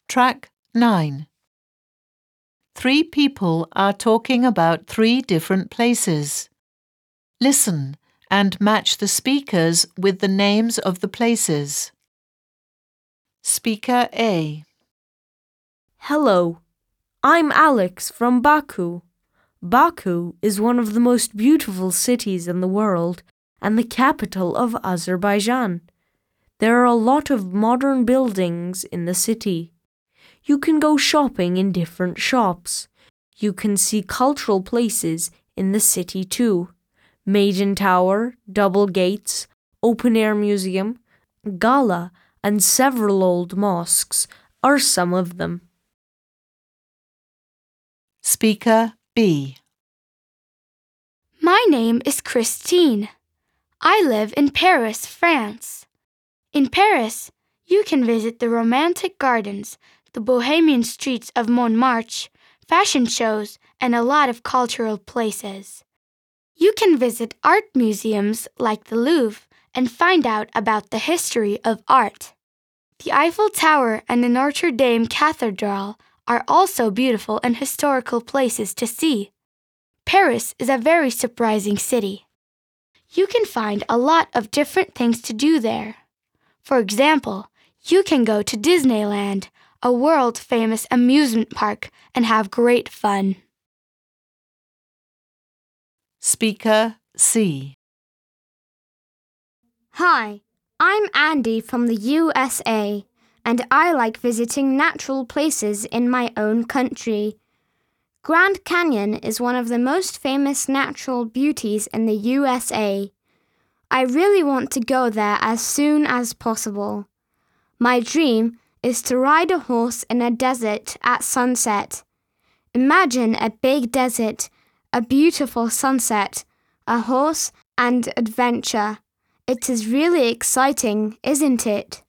Track 9. 3 people are talking about 3 different places. Listen and match the speakers with the names of the places. Speaker A. Hello, I'm Alex from Baku. Baku is one of the most beautiful cities in the world and the capital of Azerbaijan. There are a lot of modern buildings in the city. You can go shopping in different shops. You can see cultural places in the city too. Maiden Tower, Double Gates, Open Air Museum, Gala, and several old mosques are some of them. Speaker B. My name is Christine. I live in Paris, France. In Paris, you can visit the romantic gardens, the bohemian streets of Montmartre, fashion shows, and a lot of cultural places. You can visit art museums like the Louvre and find out about the history of art. The Eiffel Tower and the Notre Dame Cathedral are also beautiful and historical places to see. Paris is a very surprising city. You can find a lot of different things to do there. For example, you can go to Disneyland, a world-famous amusement park, and have great fun. Speaker C. Hi, I'm Andy from the USA, and I like visiting natural places in my own country. Grand Canyon is one of the most famous natural beauties in the USA. I really want to go there as soon as possible. My dream is to ride a horse in a desert at sunset. Imagine a big desert, a beautiful sunset, a horse, and adventure. It is really exciting, isn't it?